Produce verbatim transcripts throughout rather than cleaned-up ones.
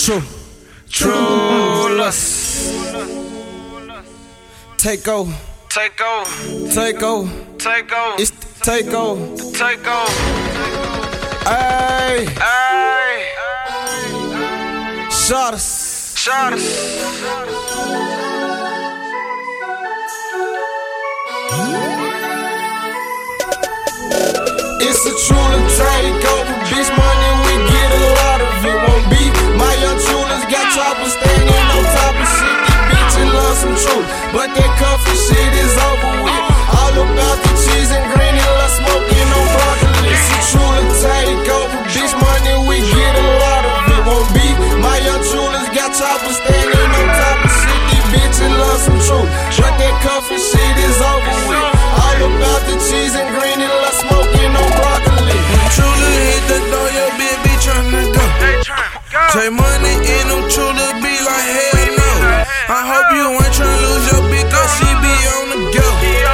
True, true lust. Take over, Take over, take over, take over, it's the take over. take over. Ayy, Ayy, shot us. shot us. It's a truly takeover, bitch. Money we get a lot of it. Won't be my young jewelers got choppers standing on top of shit. These bitches love some truth, but that coffee shit is over with. All about the cheese and green and love smoking on broccoli. It's a truly takeover, bitch. Money we get a lot of it. Won't be my young jewelers got choppers standing on top of shit. These bitches love some truth, but that coffee shit is over with. All about the cheese and green and love smoking on broccoli. Truly hit the door, your bitch be tryna go. They tryna go. Take money in them, truly be like hell no. I hope you ain't tryna lose your bitch, cause she be on the go.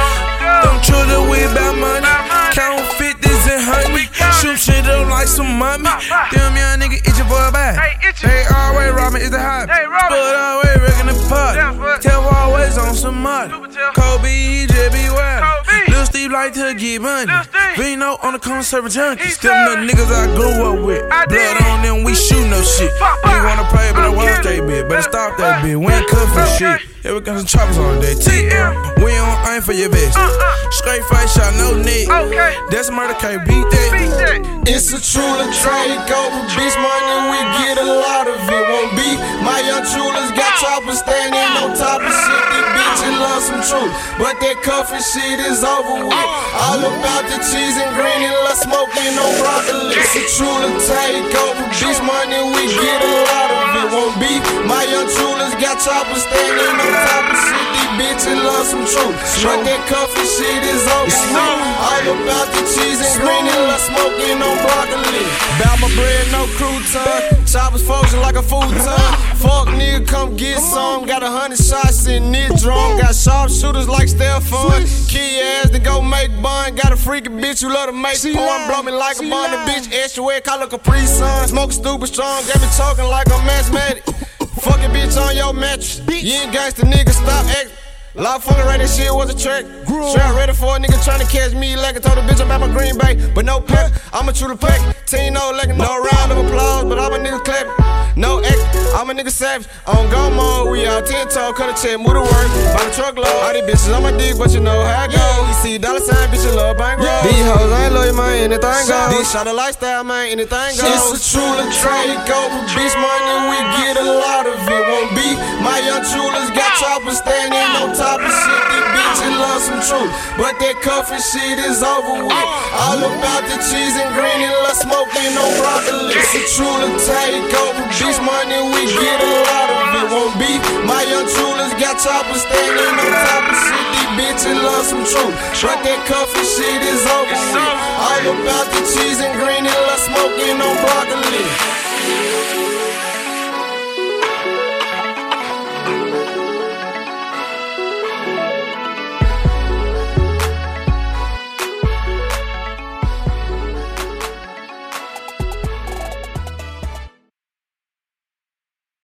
Them truly we bout money, count fifties and honey. Shoot shit up like some mommy. Them young nigga itchin' for a bag. Hey, itchin'. They always robbing, it's the hobby. They robbing. But always wrecking the pot. Yeah, but- Tell always on some money. Tell. Kobe, he just be wild. Kobe. Lil Steve like to get money. Lil Steve. Vino on the corner serving junkies. He Them the said. niggas I grew up with. I Blood did. on them, we shoot no shit. Pop, We pop. wanna pray, but I I'm watch killing. that bitch. Better stop that Uh, bitch. We ain't cuffin' okay. shit. Yeah, we got some choppers on that T M. We don't aim for your best. Uh-uh. Straight face shot, no neck. Okay. That's murder, can't beat that. Beat that. It's a truly takeover, bitch. Money we get a lot of it. Won't be my young jewelers got choppers standing on top of shit. These bitches love some truth, but that coffee shit is over with. All about the cheese and green and love smoking on broccoli. It's a truly takeover, bitch. Money we get a lot of it. Won't be my young jewelers got choppers standing on top of shit. These bitches love some truth, but that coffee shit is over with. All about the cheese and green and love smoking on broccoli. Bout my bread, no crouton. Choppers frozen like a futon. Fuck nigga, come get some. Got a hundred shots in this drum. Got sharpshooters like Stephon. Key ass to go make bun. Got a freaky bitch who love to make porn. Blow me like a bun. The bitch extra wet, call her Capri Sun. Smoke stupid strong, got me talking like a asthmatic. Fucking bitch on your mattress. You ain't gangsta nigga, stop acting. Lot of fucking right, that shit was a track. Straight ready for a nigga tryna catch me like I told a bitch I'm at my Green Bay. But no pack, I'm a true to pack. Tino like no round of applause, but I'm a nigga clapping. No act, I'm a nigga savage. On go mode, we out ten toe, cut a check, move to work, buy the truckload. All these bitches on my dick, but you know how I go. You see dollar sign, bitch, you love bang roll. These hoes ain't love you, man, anything goes. This shot of lifestyle, man, anything goes. It's a truly takeover, bitch, money we get a lot of it. Won't be my young jewelers got choppers standing on top of shit. These bitches love some truth, but that coffee shit is over with. All about the cheese and green and love smoking on broccoli. It's a truly takeover, bitch, money we get a lot of it. Won't be my young jewelers got choppers standing on top of shit. These bitches love some truth, but that coffee shit is over with. All about the cheese and green and love smoking on broccoli.